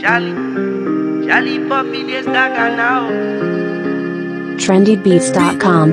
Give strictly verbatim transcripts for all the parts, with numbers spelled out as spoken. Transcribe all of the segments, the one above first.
Charlie, Charlie Poppy, this dagger now. trendy beats dot com.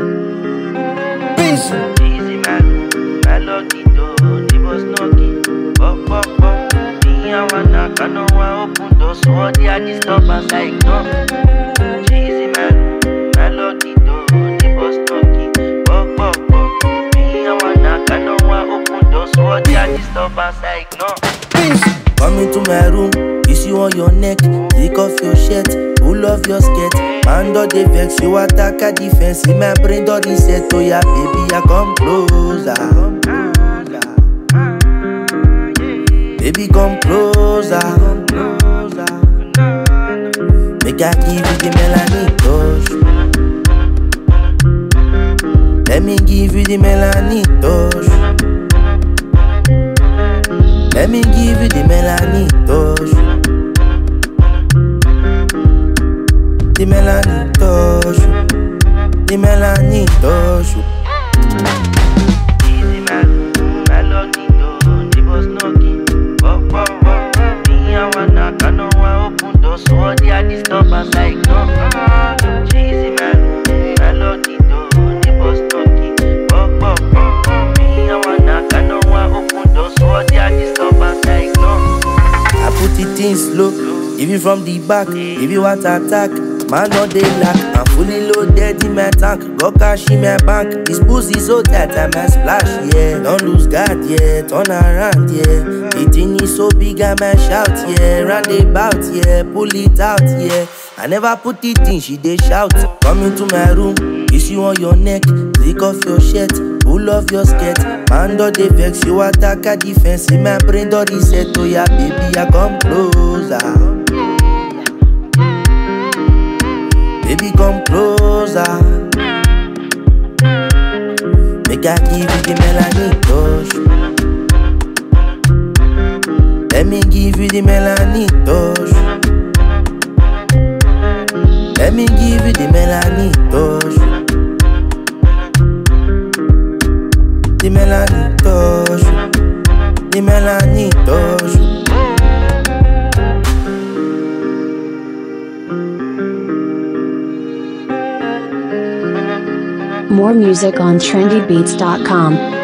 Easy man, melody do, the boss knocking. Pop, pop, pop. Me, I wanna, I know I open doors, so all the disturbance I ignore. Easy man, melody do, the boss knocking. Pop, pop, pop. Me, I wanna, I know I open doors, so all the disturbance I ignore. Come into my room, kiss you on your neck, take off your shirt, pull off your skirt. Man do the vex, you attack a defense. In my brain do reset, oh yeah, baby, I come closer. Baby, come closer. Make I give you the melanin touch. Let me give you the melanin touch. Let me give you the melanin touch. The melanin touch. The melanin touch. Easy man, melody do, the boss knocking. Pop, pop, pop. Me, I wanna, I know I open doors, so all the disturbance I ignore. Easy man, melody do, the boss knocking. Pop, pop, pop. Me, I wanna, I know I open doors, so all the disturbance I ignore. I put it in slow, give you from the back. If you want to attack, man no dey lack. I'm fully loaded in my tank, got cash in my bank. This pussy so tight I might splash, yeah. Don't lose guard, yeah, turn around, yeah. The thing is so big I might shout, yeah. Roundabout, yeah, pull it out, yeah. I never put it in, she dey shout. Come into my room, kiss you on your neck, take off your shirt, pull off your skirt. Man do the vex, you attack a defense. In my brain do reset, oh yeah, baby, I come closer. Baby, come closer. Make I give you the melanin touch. Let me give you the melanin touch. Let me give you the melanin touch. The melanin touch. The melanin touch. More music on trendy beats dot com.